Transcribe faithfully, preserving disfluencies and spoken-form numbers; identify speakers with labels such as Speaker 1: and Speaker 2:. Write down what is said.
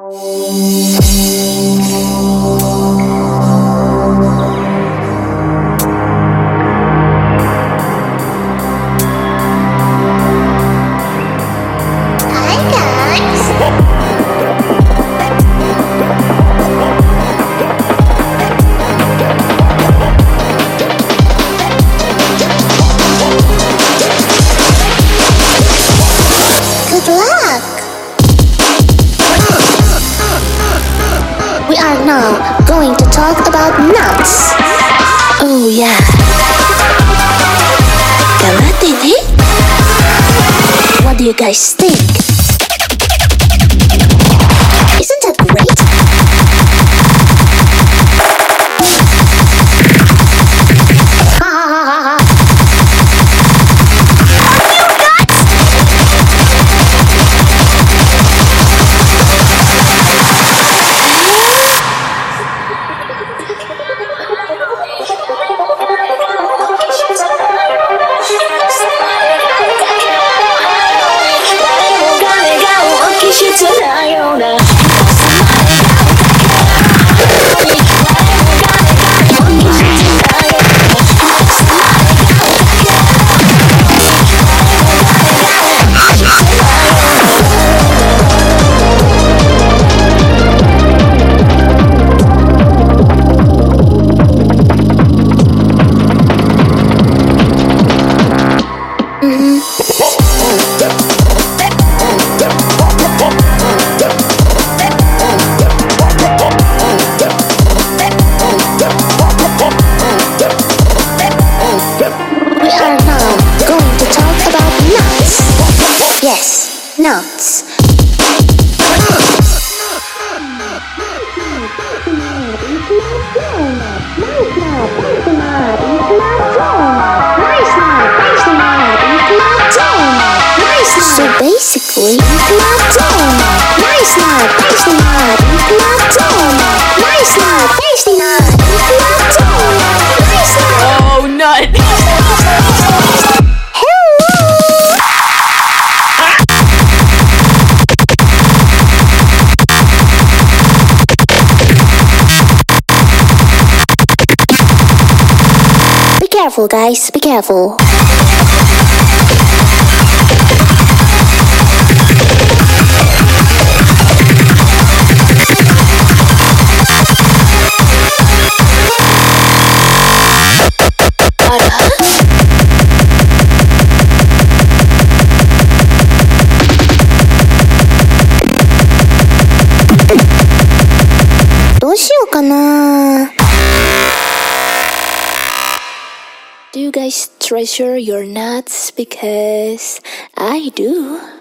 Speaker 1: We are now going to talk about nuts.
Speaker 2: Oh yeah. Karate, eh? What do you guys think?
Speaker 1: Isn't that great? Yes, nuts. So basically,
Speaker 2: Oh, nut!
Speaker 1: Be careful, guys, be careful.
Speaker 2: Do you guys treasure your nuts? Because I do.